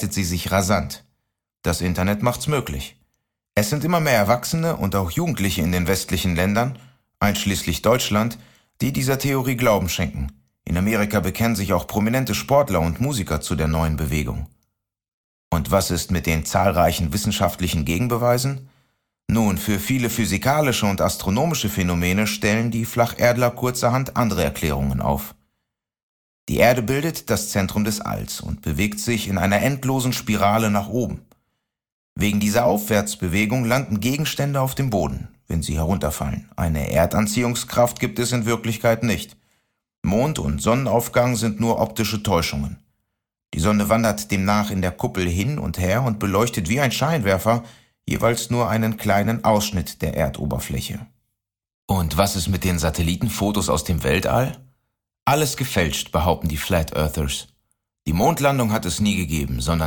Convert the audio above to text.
verbreitet sie sich rasant. Das Internet macht's möglich. Es sind immer mehr Erwachsene und auch Jugendliche in den westlichen Ländern, einschließlich Deutschland, die dieser Theorie Glauben schenken. In Amerika bekennen sich auch prominente Sportler und Musiker zu der neuen Bewegung. Und was ist mit den zahlreichen wissenschaftlichen Gegenbeweisen? Nun, für viele physikalische und astronomische Phänomene stellen die Flacherdler kurzerhand andere Erklärungen auf. Die Erde bildet das Zentrum des Alls und bewegt sich in einer endlosen Spirale nach oben. Wegen dieser Aufwärtsbewegung landen Gegenstände auf dem Boden, wenn sie herunterfallen. Eine Erdanziehungskraft gibt es in Wirklichkeit nicht. Mond- und Sonnenaufgang sind nur optische Täuschungen. Die Sonne wandert demnach in der Kuppel hin und her und beleuchtet wie ein Scheinwerfer jeweils nur einen kleinen Ausschnitt der Erdoberfläche. Und was ist mit den Satellitenfotos aus dem Weltall? Alles gefälscht, behaupten die Flat Earthers. Die Mondlandung hat es nie gegeben, sondern